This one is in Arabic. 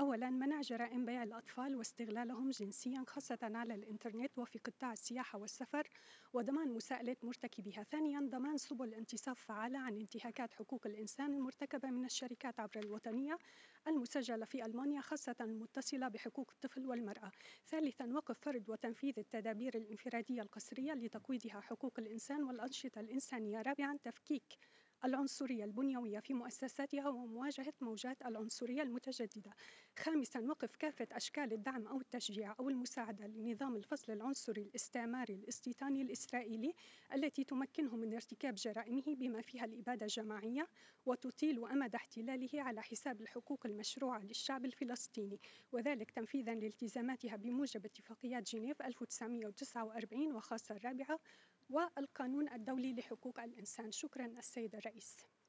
أولاً منع جرائم بيع الأطفال واستغلالهم جنسياً خاصة على الإنترنت وفي قطاع السياحة والسفر وضمان مساءلة مرتكبيها. ثانياً ضمان سبل انتصاب فعالة عن انتهاكات حقوق الإنسان المرتكبة من الشركات عبر الوطنية المسجلة في ألمانيا خاصة المتصلة بحقوق الطفل والمرأة. ثالثاً وقف فرض وتنفيذ التدابير الانفرادية القسرية لتقويضها حقوق الإنسان والأنشطة الإنسانية. رابعاً تفكيك العنصرية البنيوية في مؤسساتها ومواجهة موجات العنصرية المتجددة. خامساً وقف كافة أشكال الدعم أو التشجيع أو المساعدة لنظام الفصل العنصري الاستعماري الاستيطاني الإسرائيلي التي تمكنه من ارتكاب جرائمه بما فيها الإبادة الجماعية وتطيل أمد احتلاله على حساب الحقوق المشروعة للشعب الفلسطيني، وذلك تنفيذاً لالتزاماتها بموجب اتفاقيات جنيف 1949 وخاصة الرابعة والقانون الدولي لحقوق الإنسان. شكراً السيد الرئيس.